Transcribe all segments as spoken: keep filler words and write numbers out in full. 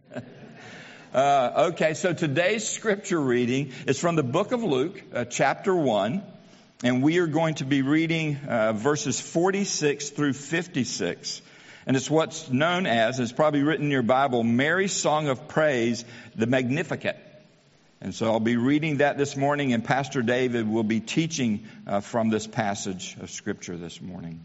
Uh, okay, so today's scripture reading is from the book of Luke, uh, chapter one, and we are going to be reading uh, verses forty-six through fifty-six. And it's what's known as, it's probably written in your Bible, Mary's Song of Praise, the Magnificat. And so I'll be reading that this morning, and Pastor David will be teaching uh, from this passage of scripture this morning.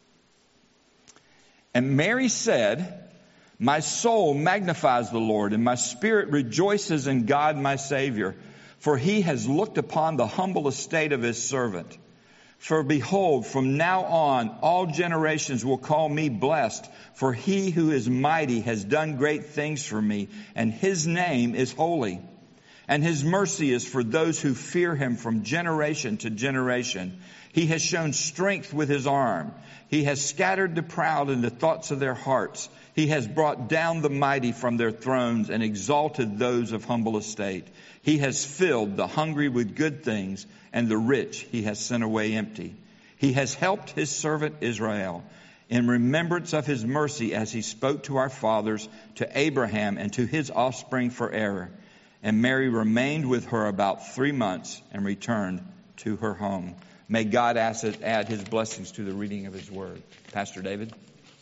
And Mary said, "My soul magnifies the Lord, and my spirit rejoices in God my Savior, for he has looked upon the humble estate of his servant. For behold, from now on all generations will call me blessed, for he who is mighty has done great things for me, and his name is holy. And his mercy is for those who fear him from generation to generation. He has shown strength with his arm. He has scattered the proud in the thoughts of their hearts. He has brought down the mighty from their thrones and exalted those of humble estate. He has filled the hungry with good things, and the rich he has sent away empty. He has helped his servant Israel in remembrance of his mercy as he spoke to our fathers, to Abraham, and to his offspring forever." And Mary remained with her about three months and returned to her home. May God add his blessings to the reading of his word. Pastor David.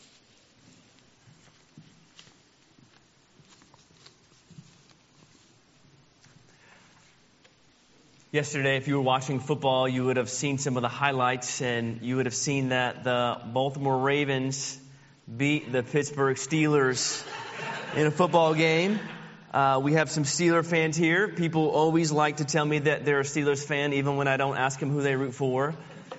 Yesterday, if you were watching football, you would have seen some of the highlights, and you would have seen that the Baltimore Ravens beat the Pittsburgh Steelers in a football game. Uh, we have some Steeler fans here. People always like to tell me that they're a Steelers fan, even when I don't ask them who they root for.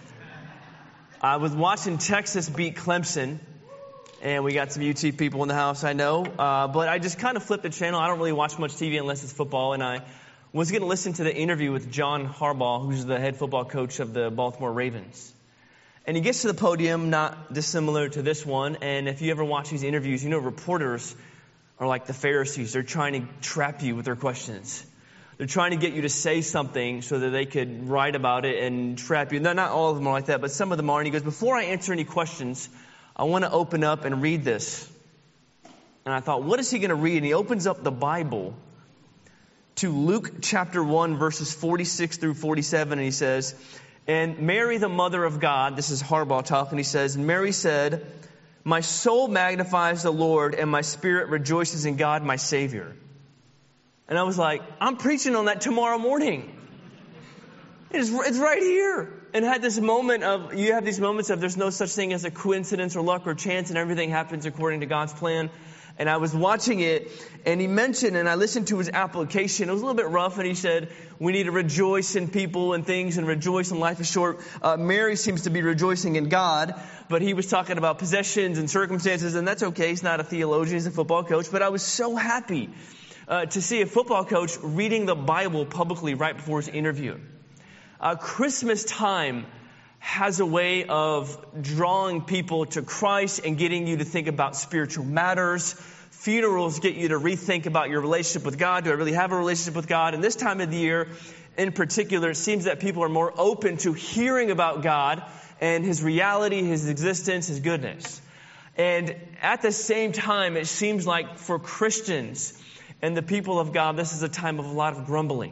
I was watching Texas beat Clemson, and we got some U T people in the house, I know. Uh, but I just kind of flipped the channel. I don't really watch much T V unless it's football, and I was going to listen to the interview with John Harbaugh, who's the head football coach of the Baltimore Ravens. And he gets to the podium, not dissimilar to this one. And if you ever watch these interviews, you know reporters are like the Pharisees. They're trying to trap you with their questions. They're trying to get you to say something so that they could write about it and trap you. No, not all of them are like that, but some of them are. And he goes, "Before I answer any questions, I want to open up and read this." And I thought, what is he going to read? And he opens up the Bible to Luke chapter one, verses forty-six through forty-seven, and he says, "And Mary, the mother of God," this is Harbaugh talking, he says, "Mary said, 'My soul magnifies the Lord, and my spirit rejoices in God, my Savior.'" And I was like, I'm preaching on that tomorrow morning. It's, it's right here. And I had this moment of, you have these moments of there's no such thing as a coincidence or luck or chance, and everything happens according to God's plan. And I was watching it, and he mentioned, and I listened to his application. It was a little bit rough, and he said, we need to rejoice in people and things and rejoice in life is short. Uh, Mary seems to be rejoicing in God, but he was talking about possessions and circumstances, and that's okay. He's not a theologian, he's a football coach. But I was so happy uh, to see a football coach reading the Bible publicly right before his interview. Uh, Christmas time has a way of drawing people to Christ and getting you to think about spiritual matters. Funerals get you to rethink about your relationship with God. Do I really have a relationship with God? And this time of the year, in particular, it seems that people are more open to hearing about God and his reality, his existence, his goodness. And at the same time, it seems like for Christians and the people of God, this is a time of a lot of grumbling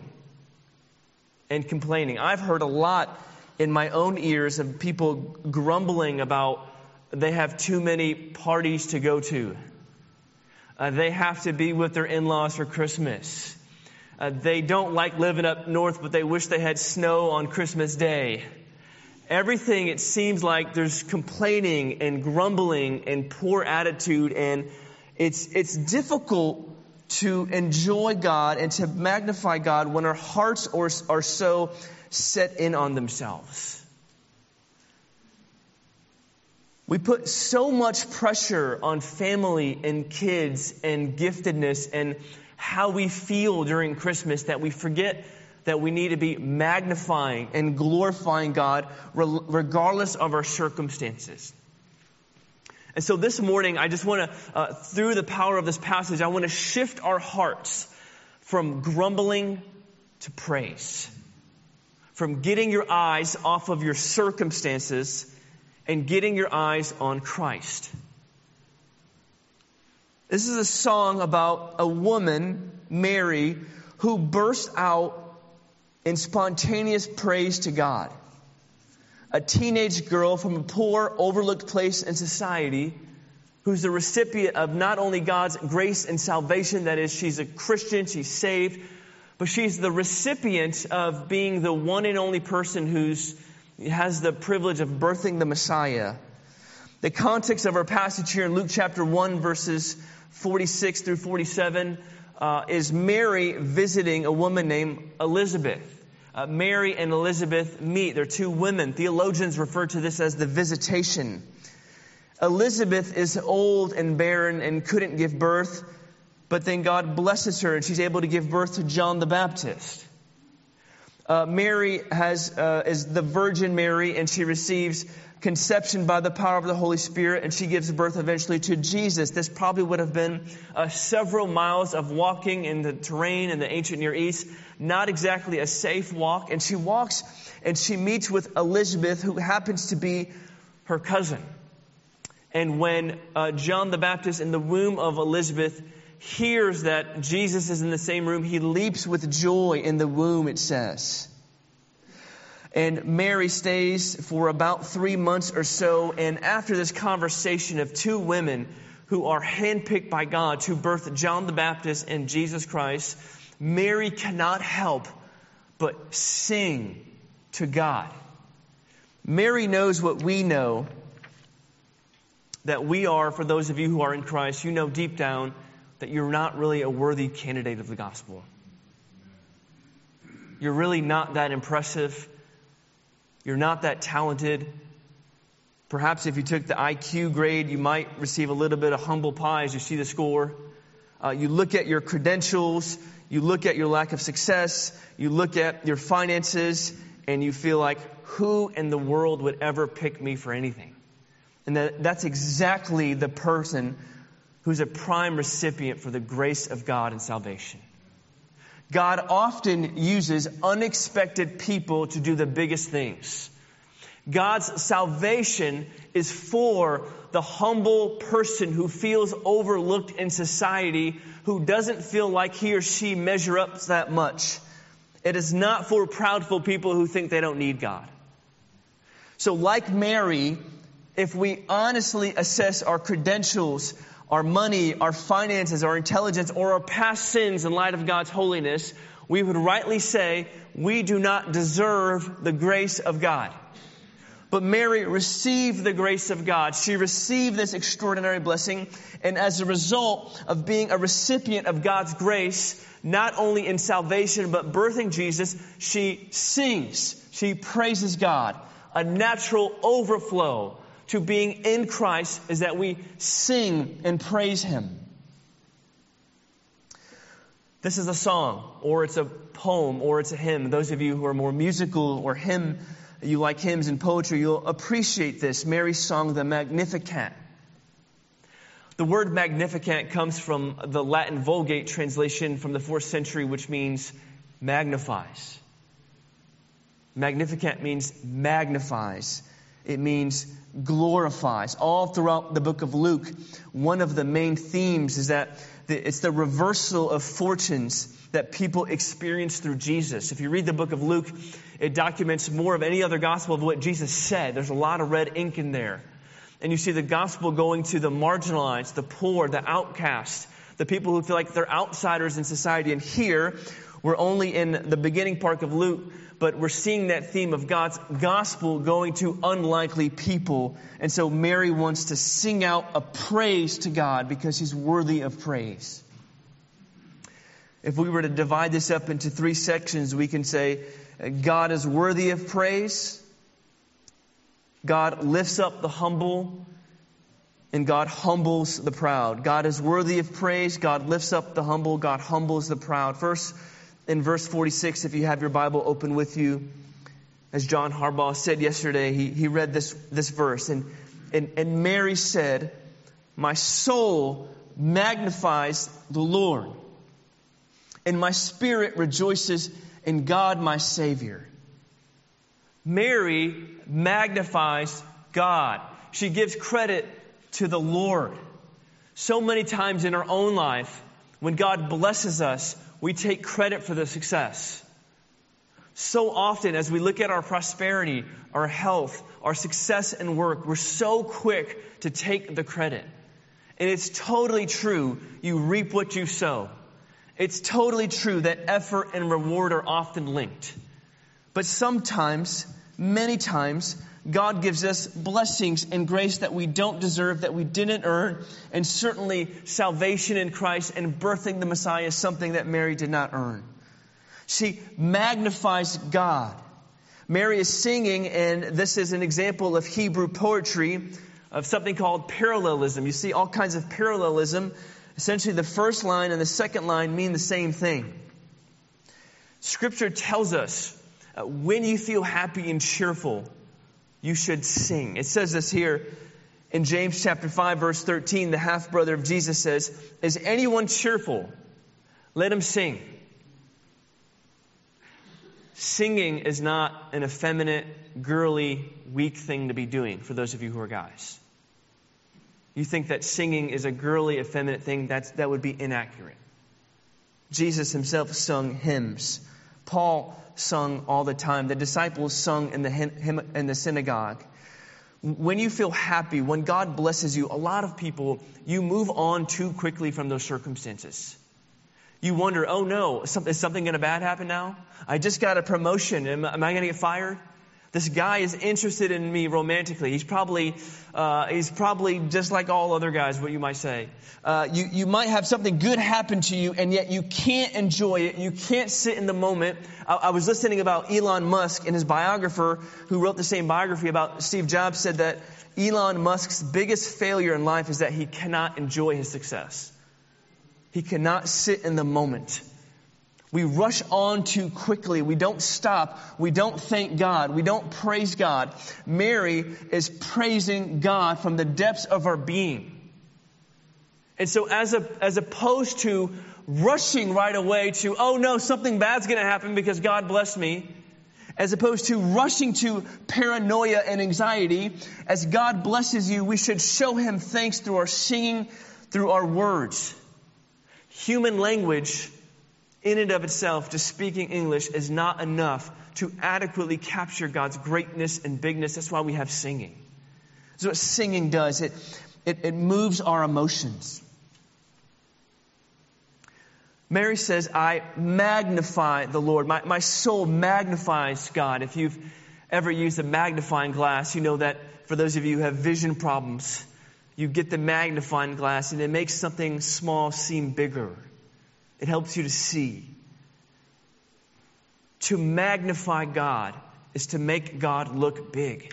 and complaining. I've heard a lot in my own ears of people grumbling about they have too many parties to go to. Uh, they have to be with their in-laws for Christmas. Uh, they don't like living up north, but they wish they had snow on Christmas Day. Everything, it seems like there's complaining and grumbling and poor attitude, and it's it's difficult to enjoy God and to magnify God when our hearts are, are so set in on themselves. We put so much pressure on family and kids and giftedness and how we feel during Christmas that we forget that we need to be magnifying and glorifying God regardless of our circumstances. And so this morning, I just want to, uh, through the power of this passage, I want to shift our hearts from grumbling to praise. From getting your eyes off of your circumstances and getting your eyes on Christ. This is a song about a woman, Mary, who burst out in spontaneous praise to God. A teenage girl from a poor, overlooked place in society who's the recipient of not only God's grace and salvation, that is, she's a Christian, she's saved, but she's the recipient of being the one and only person who's has the privilege of birthing the Messiah. The context of our passage here in Luke chapter one, verses forty-six through forty-seven, uh, is Mary visiting a woman named Elizabeth. Uh, Mary and Elizabeth meet. They're two women. Theologians refer to this as the visitation. Elizabeth is old and barren and couldn't give birth, but then God blesses her and she's able to give birth to John the Baptist. Uh, Mary has uh, is the Virgin Mary, and she receives conception by the power of the Holy Spirit, and she gives birth eventually to Jesus. This probably would have been uh, several miles of walking in the terrain in the ancient Near East. Not exactly a safe walk. And she walks and she meets with Elizabeth, who happens to be her cousin. And when uh, John the Baptist in the womb of Elizabeth hears that Jesus is in the same room, he leaps with joy in the womb, it says. And Mary stays for about three months or so. And after this conversation of two women who are handpicked by God to birth John the Baptist and Jesus Christ, Mary cannot help but sing to God. Mary knows what we know, that we are, for those of you who are in Christ, you know deep down that you're not really a worthy candidate of the gospel. You're really not that impressive. You're not that talented. Perhaps if you took the I Q grade, you might receive a little bit of humble pie as you see the score. Uh, you look at your credentials, you look at your lack of success, you look at your finances, and you feel like, who in the world would ever pick me for anything? And that, that's exactly the person who's a prime recipient for the grace of God and salvation. God often uses unexpected people to do the biggest things. God's salvation is for the humble person who feels overlooked in society, who doesn't feel like he or she measure up that much. It is not for proudful people who think they don't need God. So like Mary, if we honestly assess our credentials, our money, our finances, our intelligence, or our past sins in light of God's holiness, we would rightly say we do not deserve the grace of God. But Mary received the grace of God. She received this extraordinary blessing. And as a result of being a recipient of God's grace, not only in salvation, but birthing Jesus, she sings. She praises God. A natural overflow to being in Christ is that we sing and praise Him. This is a song, or it's a poem, or it's a hymn. Those of you who are more musical or hymn, you like hymns and poetry, you'll appreciate this. Mary's song, the Magnificat. The word Magnificat comes from the Latin Vulgate translation from the fourth century, which means magnifies. Magnificat means magnifies. It means glorifies. All throughout the book of Luke, one of the main themes is that it's the reversal of fortunes that people experience through Jesus. If you read the book of Luke, it documents more of any other gospel of what Jesus said. There's a lot of red ink in there. And you see the gospel going to the marginalized, the poor, the outcast, the people who feel like they're outsiders in society. And here, we're only in the beginning part of Luke, but we're seeing that theme of God's gospel going to unlikely people. And so Mary wants to sing out a praise to God because He's worthy of praise. If we were to divide this up into three sections, we can say God is worthy of praise, God lifts up the humble, and God humbles the proud. God is worthy of praise, God lifts up the humble, God humbles the proud. First, in verse forty-six, if you have your Bible open with you, as John Harbaugh said yesterday, he, he read this, this verse. And, and, and Mary said, "My soul magnifies the Lord, and my spirit rejoices in God my Savior." Mary magnifies God. She gives credit to the Lord. So many times in our own life, when God blesses us, we take credit for the success. So often as we look at our prosperity, our health, our success and work, we're so quick to take the credit. And it's totally true, you reap what you sow. It's totally true that effort and reward are often linked. But sometimes, many times, God gives us blessings and grace that we don't deserve, that we didn't earn. And certainly salvation in Christ and birthing the Messiah is something that Mary did not earn. She magnifies God. Mary is singing, and this is an example of Hebrew poetry, of something called parallelism. You see all kinds of parallelism. Essentially, the first line and the second line mean the same thing. Scripture tells us, uh, when you feel happy and cheerful, you should sing. It says this here in James chapter five, verse thirteen. The half-brother of Jesus says, "Is anyone cheerful? Let him sing." Singing is not an effeminate, girly, weak thing to be doing for those of you who are guys. You think that singing is a girly, effeminate thing, that's, that would be inaccurate. Jesus himself sung hymns. Paul sung all the time. The disciples sung in the, hymn, in the synagogue. When you feel happy, when God blesses you, a lot of people, you move on too quickly from those circumstances. You wonder, oh no, is something going to bad happen now? I just got a promotion. Am, am I going to get fired? This guy is interested in me romantically. He's probably, uh, he's probably just like all other guys, what you might say. Uh, you, you might have something good happen to you, and yet you can't enjoy it. You can't sit in the moment. I, I was listening about Elon Musk, and his biographer, who wrote the same biography about Steve Jobs, said that Elon Musk's biggest failure in life is that he cannot enjoy his success. He cannot sit in the moment. We rush on too quickly. We don't stop. We don't thank God. We don't praise God. Mary is praising God from the depths of her being. And so as a, as opposed to rushing right away to, oh no, something bad's going to happen because God blessed me, as opposed to rushing to paranoia and anxiety, as God blesses you, we should show Him thanks through our singing, through our words. Human language, in and of itself, just speaking English, is not enough to adequately capture God's greatness and bigness. That's why we have singing. That's what singing does. It, it, it moves our emotions. Mary says, I magnify the Lord. My, my soul magnifies God. If you've ever used a magnifying glass, you know that for those of you who have vision problems, you get the magnifying glass and it makes something small seem bigger. It helps you to see. To magnify God is to make God look big.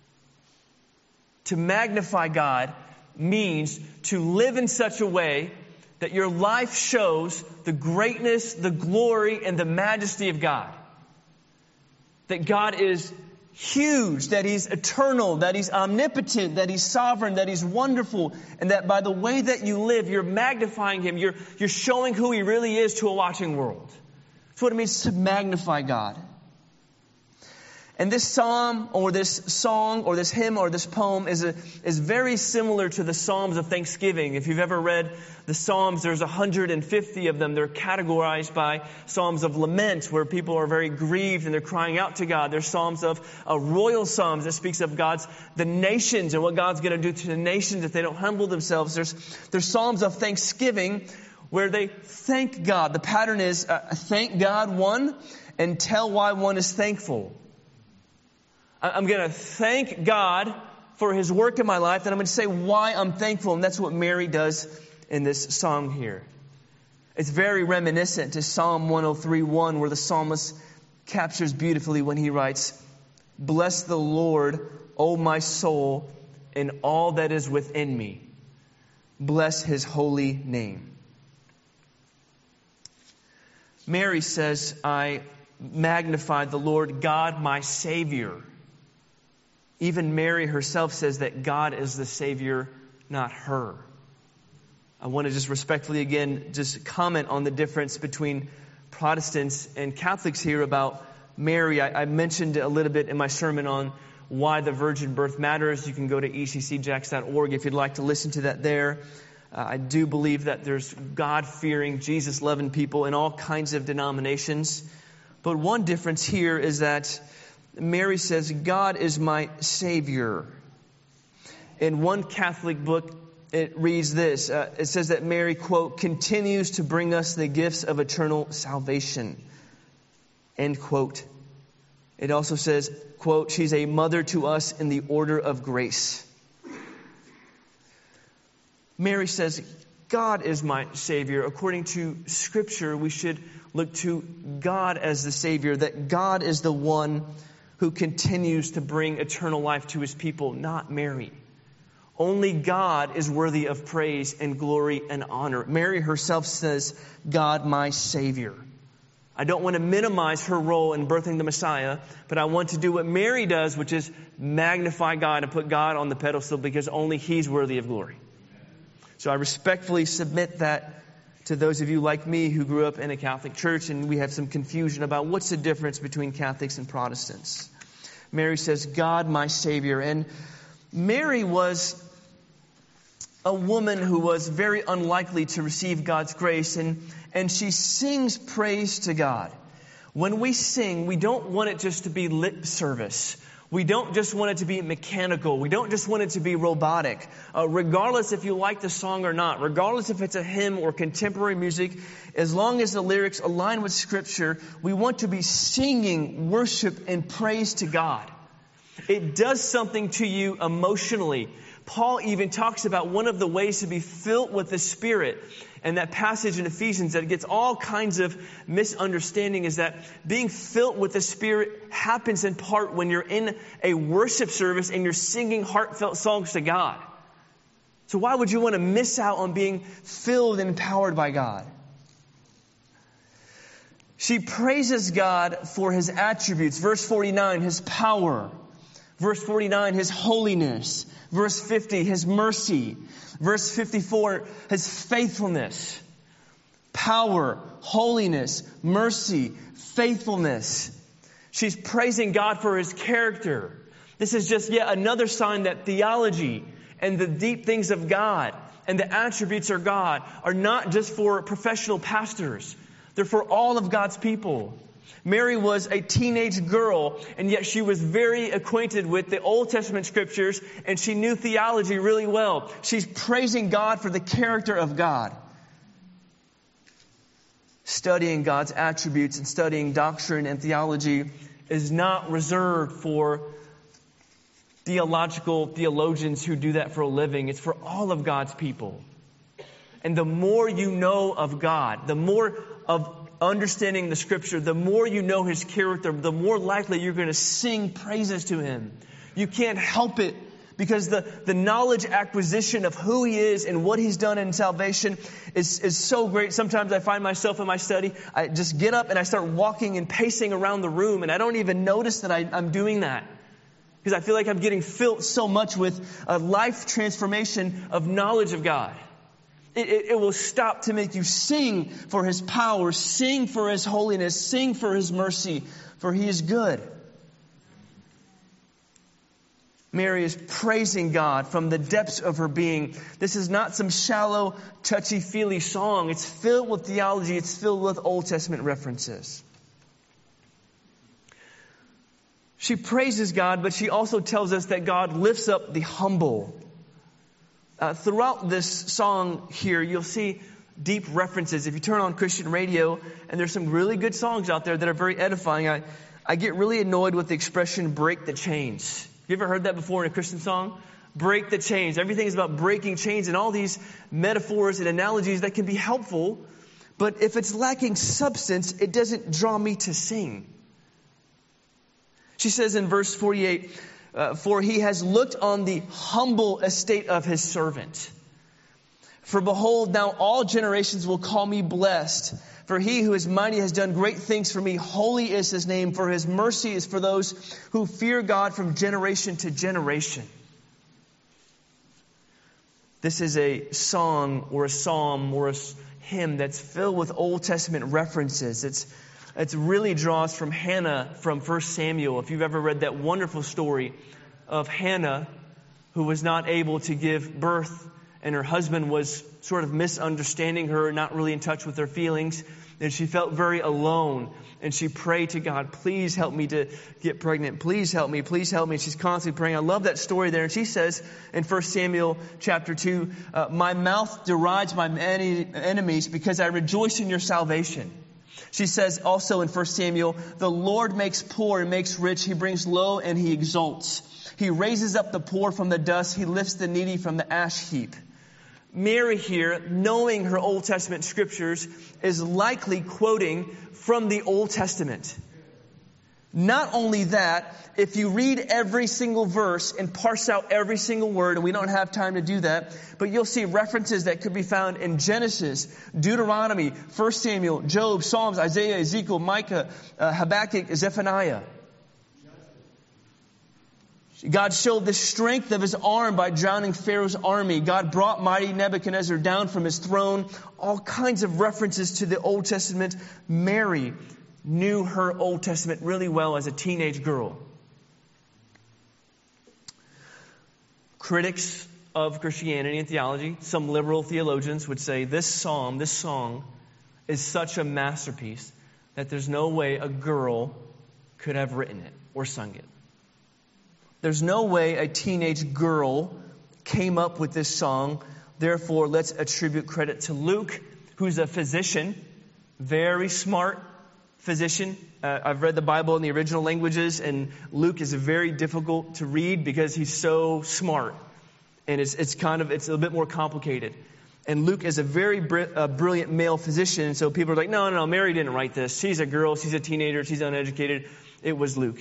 To magnify God means to live in such a way that your life shows the greatness, the glory, and the majesty of God. That God is huge, that He's eternal, that He's omnipotent, that He's sovereign, that He's wonderful, and that by the way that you live, you're magnifying Him, you're, you're showing who He really is to a watching world. That's what it means to magnify God. And this psalm, or this song, or this hymn, or this poem is a, is very similar to the Psalms of Thanksgiving. If you've ever read the Psalms, there's one hundred fifty of them. They're categorized by Psalms of lament, where people are very grieved and they're crying out to God. There's Psalms of uh, royal Psalms that speaks of God's, the nations and what God's going to do to the nations if they don't humble themselves. There's, there's Psalms of Thanksgiving where they thank God. The pattern is uh, thank God, one, and tell why one is thankful. I'm going to thank God for His work in my life, and I'm going to say why I'm thankful, and that's what Mary does in this song here. It's very reminiscent to Psalm one oh three one, where the psalmist captures beautifully when he writes, "Bless the Lord, O my soul, and all that is within me. Bless His holy name." Mary says, I magnify the Lord God, my Savior. Even Mary herself says that God is the Savior, not her. I want to just respectfully again just comment on the difference between Protestants and Catholics here about Mary. I, I mentioned a little bit in my sermon on why the virgin birth matters. You can go to e c c jacks dot org if you'd like to listen to that there. Uh, I do believe that there's God-fearing, Jesus-loving people in all kinds of denominations. But one difference here is that Mary says, God is my Savior. In one Catholic book, it reads this. Uh, it says that Mary, quote, continues to bring us the gifts of eternal salvation, end quote. It also says, quote, she's a mother to us in the order of grace. Mary says, God is my Savior. According to Scripture, we should look to God as the Savior, that God is the one who continues to bring eternal life to His people, not Mary. Only God is worthy of praise and glory and honor. Mary herself says, God, my Savior. I don't want to minimize her role in birthing the Messiah, but I want to do what Mary does, which is magnify God and put God on the pedestal because only He's worthy of glory. So I respectfully submit that to those of you like me who grew up in a Catholic church and we have some confusion about what's the difference between Catholics and Protestants. Mary says, God, my Savior. And Mary was a woman who was very unlikely to receive God's grace, and, and she sings praise to God. When we sing, we don't want it just to be lip service. We don't just want it to be mechanical. We don't just want it to be robotic. Uh, regardless if you like the song or not, regardless if it's a hymn or contemporary music, as long as the lyrics align with Scripture, we want to be singing worship and praise to God. It does something to you emotionally. Paul even talks about one of the ways to be filled with the Spirit. And that passage in Ephesians that gets all kinds of misunderstanding is that being filled with the Spirit happens in part when you're in a worship service and you're singing heartfelt songs to God. So why would you want to miss out on being filled and empowered by God? She praises God for His attributes. Verse forty-nine, His power. Verse forty-nine, His holiness. Verse fifty, His mercy. Verse fifty-four, His faithfulness. Power, holiness, mercy, faithfulness. She's praising God for His character. This is just yet another sign that theology and the deep things of God and the attributes of God are not just for professional pastors. They're for all of God's people. Mary was a teenage girl, and yet she was very acquainted with the Old Testament Scriptures, and she knew theology really well. She's praising God for the character of God. Studying God's attributes and studying doctrine and theology is not reserved for theological theologians who do that for a living. It's for all of God's people. And the more you know of God, the more of understanding the Scripture, the more you know His character, the more likely you're going to sing praises to Him. You can't help it because the, the knowledge acquisition of who He is and what He's done in salvation is, is so great. Sometimes I find myself in my study, I just get up and I start walking and pacing around the room and I don't even notice that I, I'm doing that. Because I feel like I'm getting filled so much with a life transformation of knowledge of God. It, it, it will stop to make you sing for His power, sing for His holiness, sing for His mercy, for He is good. Mary is praising God from the depths of her being. This is not some shallow, touchy-feely song. It's filled with theology. It's filled with Old Testament references. She praises God, but she also tells us that God lifts up the humble. Uh, throughout this song here, you'll see deep references. If you turn on Christian radio, and there's some really good songs out there that are very edifying, I, I get really annoyed with the expression, break the chains. You ever heard that before in a Christian song? Break the chains. Everything is about breaking chains and all these metaphors and analogies that can be helpful. But if it's lacking substance, it doesn't draw me to sing. She says in verse forty-eight, Uh, for He has looked on the humble estate of His servant. For behold, now all generations will call me blessed. For He who is mighty has done great things for me. Holy is His name, for His mercy is for those who fear God from generation to generation. This is a song or a psalm or a hymn that's filled with Old Testament references. It's It really draws from Hannah from First Samuel. If you've ever read that wonderful story of Hannah who was not able to give birth and her husband was sort of misunderstanding her, not really in touch with her feelings. And she felt very alone. And she prayed to God, please help me to get pregnant. Please help me. Please help me. And she's constantly praying. I love that story there. And she says in First Samuel chapter two, uh, my mouth derides my many enemies because I rejoice in your salvation. She says also in First Samuel, the Lord makes poor and makes rich. He brings low and he exalts. He raises up the poor from the dust. He lifts the needy from the ash heap. Mary here, knowing her Old Testament scriptures, is likely quoting from the Old Testament. Not only that, if you read every single verse and parse out every single word, and we don't have time to do that, but you'll see references that could be found in Genesis, Deuteronomy, First Samuel, Job, Psalms, Isaiah, Ezekiel, Micah, uh, Habakkuk, Zephaniah. God showed the strength of his arm by drowning Pharaoh's army. God brought mighty Nebuchadnezzar down from his throne. All kinds of references to the Old Testament. Mary knew her Old Testament really well as a teenage girl. Critics of Christianity and theology, some liberal theologians would say this psalm, this song, is such a masterpiece that there's no way a girl could have written it or sung it. There's no way a teenage girl came up with this song. Therefore, let's attribute credit to Luke, who's a physician, very smart physician. Uh, I've read the Bible in the original languages, and Luke is very difficult to read because he's so smart. And it's it's kind of, it's a bit more complicated. And Luke is a very br- uh, brilliant male physician, so people are like, no, no, no, Mary didn't write this. She's a girl, she's a teenager, she's uneducated. It was Luke.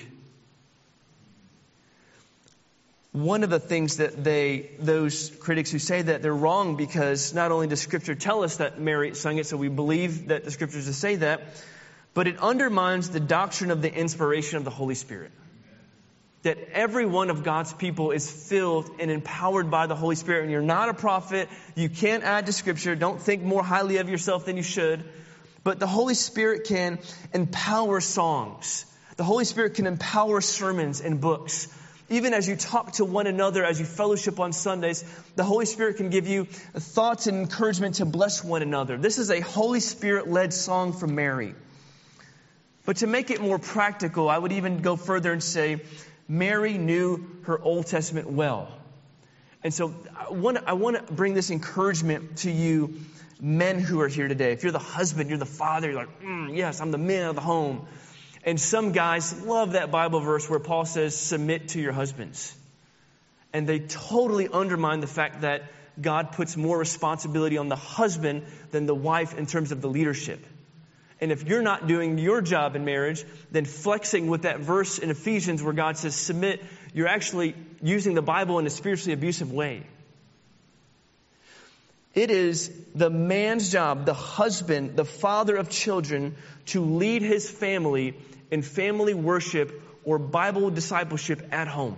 One of the things that they, those critics who say that, they're wrong because not only does Scripture tell us that Mary sung it, so we believe that the Scriptures say that, but it undermines the doctrine of the inspiration of the Holy Spirit. That every one of God's people is filled and empowered by the Holy Spirit. And you're not a prophet. You can't add to Scripture. Don't think more highly of yourself than you should. But the Holy Spirit can empower songs. The Holy Spirit can empower sermons and books. Even as you talk to one another, as you fellowship on Sundays, the Holy Spirit can give you thoughts and encouragement to bless one another. This is a Holy Spirit-led song from Mary. But to make it more practical, I would even go further and say, Mary knew her Old Testament well. And so I want to, I want to bring this encouragement to you, men who are here today. If you're the husband, you're the father, you're like, mm, yes, I'm the man of the home. And some guys love that Bible verse where Paul says, submit to your husbands. And they totally undermine the fact that God puts more responsibility on the husband than the wife in terms of the leadership. And if you're not doing your job in marriage, then flexing with that verse in Ephesians where God says submit, you're actually using the Bible in a spiritually abusive way. It is the man's job, the husband, the father of children, to lead his family in family worship or Bible discipleship at home.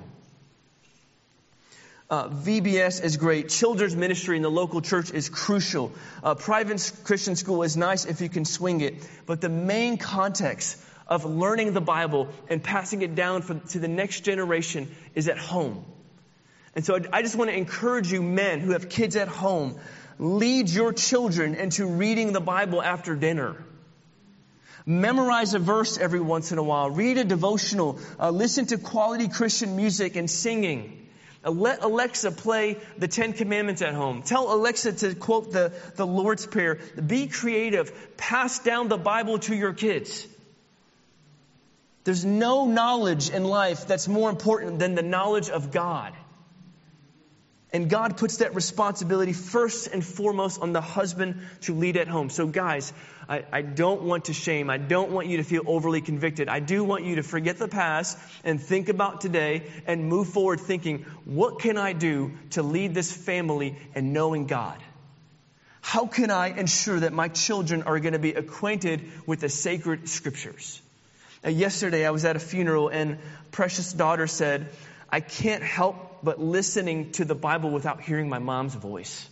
Uh, V B S is great. Children's ministry in the local church is crucial. Uh, private Christian school is nice if you can swing it. But the main context of learning the Bible and passing it down for, to the next generation is at home. And so I, I just want to encourage you men who have kids at home, lead your children into reading the Bible after dinner. Memorize a verse every once in a while. Read a devotional. Uh, listen to quality Christian music and singing. Uh, let Alexa play the Ten Commandments at home. Tell Alexa to quote the, the Lord's Prayer. Be creative. Pass down the Bible to your kids. There's no knowledge in life that's more important than the knowledge of God. And God puts that responsibility first and foremost on the husband to lead at home. So guys, I, I don't want to shame. I don't want you to feel overly convicted. I do want you to forget the past and think about today and move forward thinking, what can I do to lead this family in knowing God? How can I ensure that my children are going to be acquainted with the sacred scriptures? Now, yesterday I was at a funeral and precious daughter said, I can't help but listening to the Bible without hearing my mom's voice.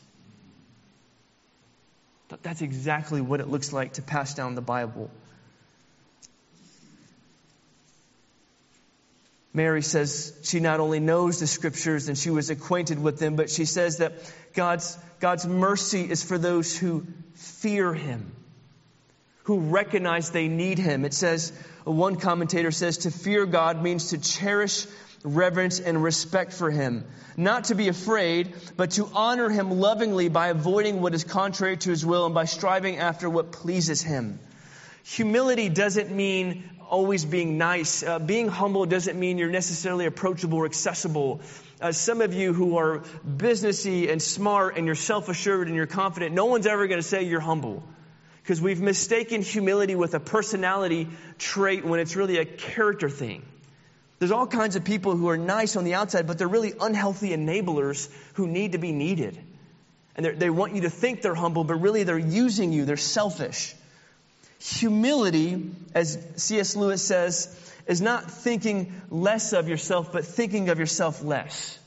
That's exactly what it looks like to pass down the Bible. Mary says she not only knows the scriptures and she was acquainted with them, but she says that God's, God's mercy is for those who fear him, who recognize they need him. It says, one commentator says, to fear God means to cherish reverence and respect for him, not to be afraid, but to honor him lovingly by avoiding what is contrary to his will and by striving after what pleases him. Humility doesn't mean always being nice. Uh, being humble doesn't mean you're necessarily approachable or accessible. Uh, some of you who are businessy and smart and you're self-assured and you're confident, no one's ever going to say you're humble. Because we've mistaken humility with a personality trait when it's really a character thing. There's all kinds of people who are nice on the outside, but they're really unhealthy enablers who need to be needed. And they want you to think they're humble, but really they're using you. They're selfish. Humility, as C S Lewis says, is not thinking less of yourself, but thinking of yourself less.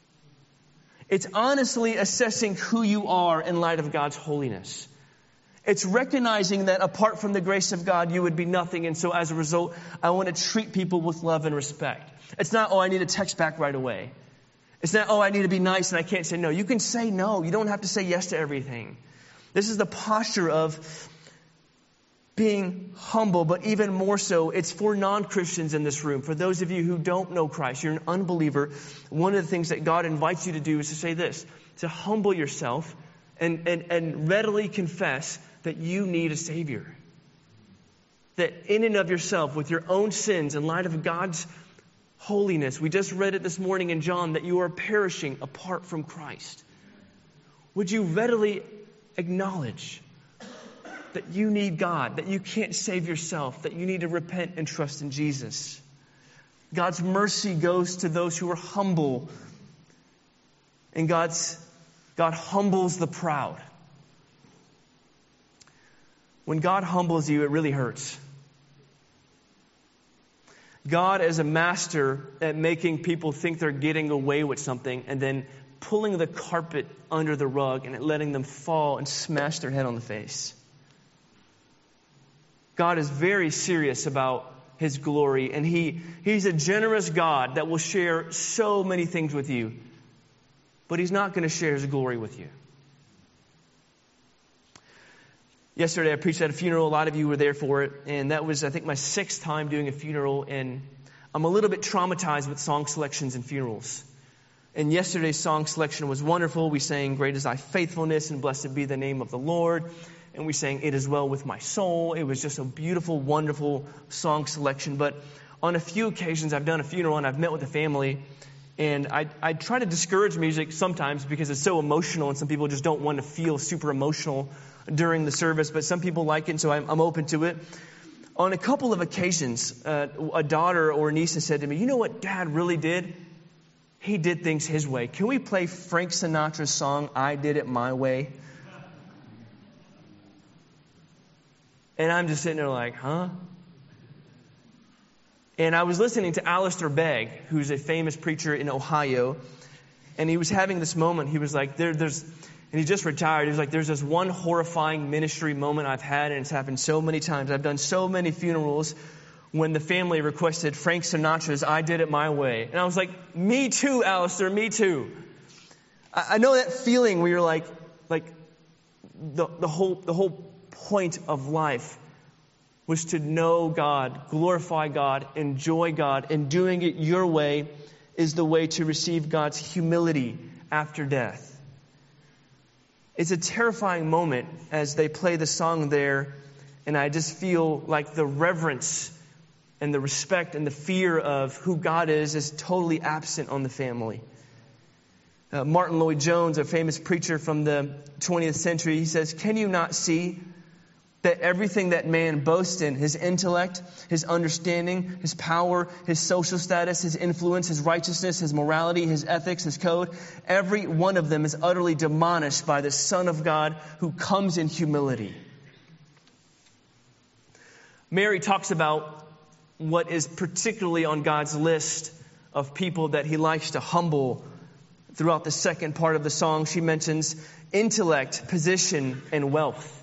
It's honestly assessing who you are in light of God's holiness. It's recognizing that apart from the grace of God, you would be nothing. And so as a result, I want to treat people with love and respect. It's not, oh, I need a text back right away. It's not, oh, I need to be nice and I can't say no. You can say no. You don't have to say yes to everything. This is the posture of being humble, but even more so, it's for non-Christians in this room. For those of you who don't know Christ, you're an unbeliever. One of the things that God invites you to do is to say this, to humble yourself and, and, and readily confess that you need a Savior. That in and of yourself, with your own sins, in light of God's holiness, we just read it this morning in John, that you are perishing apart from Christ. Would you readily acknowledge that you need God, that you can't save yourself, that you need to repent and trust in Jesus? God's mercy goes to those who are humble, and God's God humbles the proud. When God humbles you, it really hurts. God is a master at making people think they're getting away with something and then pulling the carpet under the rug and letting them fall and smash their head on the face. God is very serious about his glory, and he, he's a generous God that will share so many things with you, but he's not going to share his glory with you. Yesterday I preached at a funeral. A lot of you were there for it. And that was, I think, my sixth time doing a funeral. And I'm a little bit traumatized with song selections and funerals. And yesterday's song selection was wonderful. We sang, "Great is thy faithfulness and blessed be the name of the Lord." And we sang, "It is well with my soul." It was just a beautiful, wonderful song selection. But on a few occasions I've done a funeral and I've met with the family. And I, I try to discourage music sometimes because it's so emotional and some people just don't want to feel super emotional during the service, but some people like it, so I'm, I'm open to it. On a couple of occasions, uh, a daughter or a niece has said to me, "You know what Dad really did? He did things his way. Can we play Frank Sinatra's song, 'I Did It My Way'?" And I'm just sitting there like, huh? And I was listening to Alistair Begg, who's a famous preacher in Ohio, and he was having this moment. He was like, there, there's... And he just retired. He was like, there's this one horrifying ministry moment I've had, and it's happened so many times. I've done so many funerals when the family requested Frank Sinatra's "I Did It My Way." And I was like, me too, Alistair, me too. I, I know that feeling where you're like, like the, the whole the whole point of life was to know God, glorify God, enjoy God, and doing it your way is the way to receive God's humility after death. It's a terrifying moment as they play the song there, and I just feel like the reverence and the respect and the fear of who God is is totally absent on the family. Uh, Martin Lloyd-Jones, a famous preacher from the twentieth century, he says, "Can you not see that everything that man boasts in, his intellect, his understanding, his power, his social status, his influence, his righteousness, his morality, his ethics, his code, every one of them is utterly demolished by the Son of God who comes in humility." Mary talks about what is particularly on God's list of people that he likes to humble. Throughout the second part of the song, she mentions intellect, position, and wealth.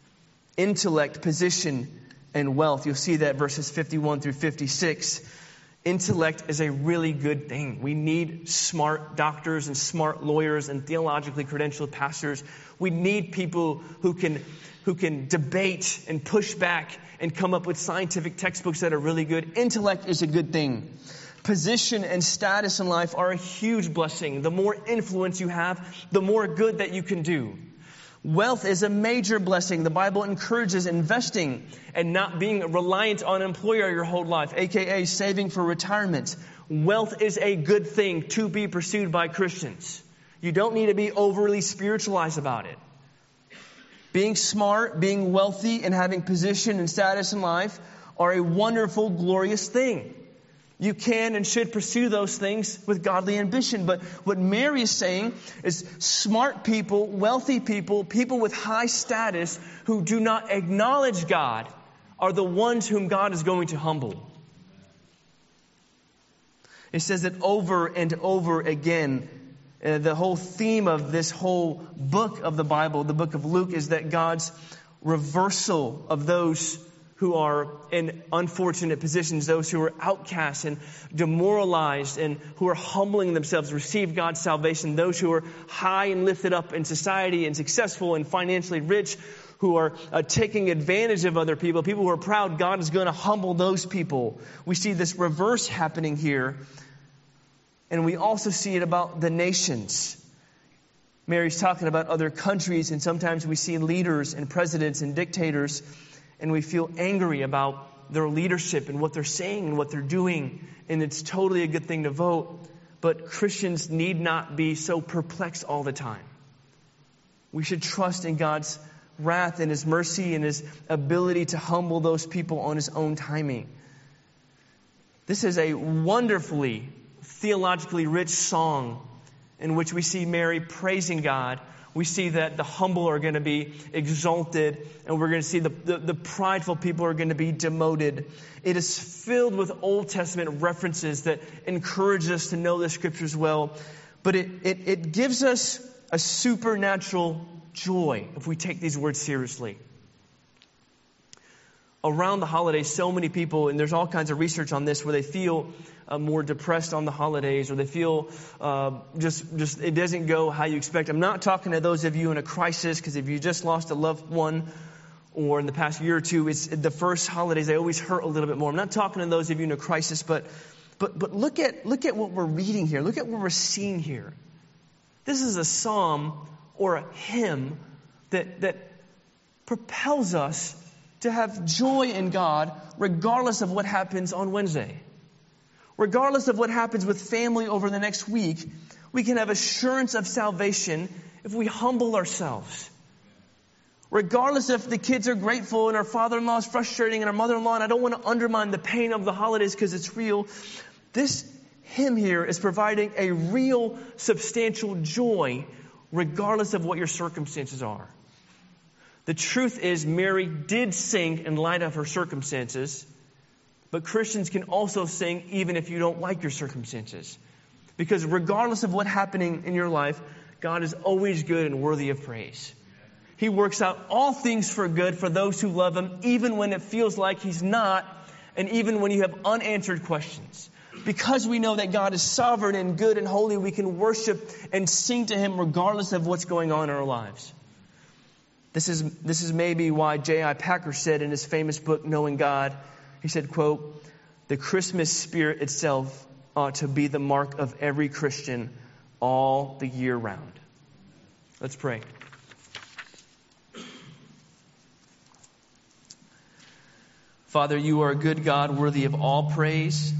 Intellect, position, and wealth. You'll see that verses fifty-one through fifty-six. Intellect is a really good thing. We need smart doctors and smart lawyers and theologically credentialed pastors. We need people who can who can debate and push back and come up with scientific textbooks that are really good. Intellect is a good thing. Position and status in life are a huge blessing. The more influence you have, the more good that you can do. Wealth is a major blessing. The Bible encourages investing and not being reliant on an employer your whole life, aka saving for retirement. Wealth is a good thing to be pursued by Christians. You don't need to be overly spiritualized about it. Being smart, being wealthy, and having position and status in life are a wonderful, glorious thing. You can and should pursue those things with godly ambition. But what Mary is saying is smart people, wealthy people, people with high status who do not acknowledge God are the ones whom God is going to humble. It says that over and over again. Uh, the whole theme of this whole book of the Bible, the book of Luke, is that God's reversal of those who are in unfortunate positions, those who are outcast and demoralized and who are humbling themselves, receive God's salvation, those who are high and lifted up in society and successful and financially rich, who are uh, taking advantage of other people, people who are proud, God is going to humble those people. We see this reverse happening here. And we also see it about the nations. Mary's talking about other countries, and sometimes we see leaders and presidents and dictators, and we feel angry about their leadership and what they're saying and what they're doing, and it's totally a good thing to vote. But Christians need not be so perplexed all the time. We should trust in God's wrath and His mercy and His ability to humble those people on His own timing. This is a wonderfully theologically rich song in which we see Mary praising God. We see that the humble are going to be exalted, and we're going to see the, the, the prideful people are going to be demoted. It is filled with Old Testament references that encourage us to know the Scriptures well, but it, it, it gives us a supernatural joy if we take these words seriously. Around the holidays, so many people, and there's all kinds of research on this, where they feel uh, more depressed on the holidays, or they feel uh, just, just it doesn't go how you expect. I'm not talking to those of you in a crisis, because if you just lost a loved one, or in the past year or two, it's the first holidays, they always hurt a little bit more. I'm not talking to those of you in a crisis, but but but look at look at what we're reading here. Look at what we're seeing here. This is a psalm or a hymn that that propels us to have joy in God regardless of what happens on Wednesday. Regardless of what happens with family over the next week, we can have assurance of salvation if we humble ourselves. Regardless if the kids are grateful and our father-in-law is frustrating and our mother-in-law, and I don't want to undermine the pain of the holidays because it's real, this hymn here is providing a real substantial joy regardless of what your circumstances are. The truth is, Mary did sing in light of her circumstances, but Christians can also sing even if you don't like your circumstances. Because regardless of what's happening in your life, God is always good and worthy of praise. He works out all things for good for those who love Him, even when it feels like He's not, and even when you have unanswered questions. Because we know that God is sovereign and good and holy, we can worship and sing to Him regardless of what's going on in our lives. This is this is maybe why J I Packer said in his famous book, Knowing God, he said, quote, "The Christmas spirit itself ought to be the mark of every Christian all the year round." Let's pray. Father, You are a good God, worthy of all praise.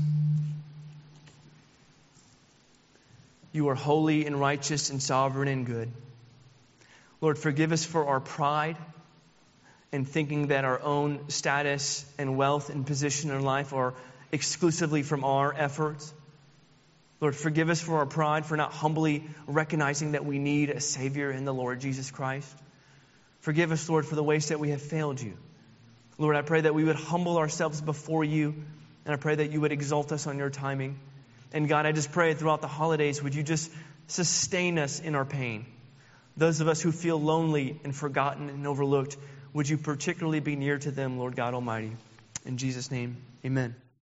You are holy and righteous and sovereign and good. Lord, forgive us for our pride and thinking that our own status and wealth and position in life are exclusively from our efforts. Lord, forgive us for our pride, for not humbly recognizing that we need a Savior in the Lord Jesus Christ. Forgive us, Lord, for the ways that we have failed You. Lord, I pray that we would humble ourselves before You, and I pray that You would exalt us on Your timing. And God, I just pray throughout the holidays, would You just sustain us in our pain? Those of us who feel lonely and forgotten and overlooked, would You particularly be near to them, Lord God Almighty? In Jesus' name, amen.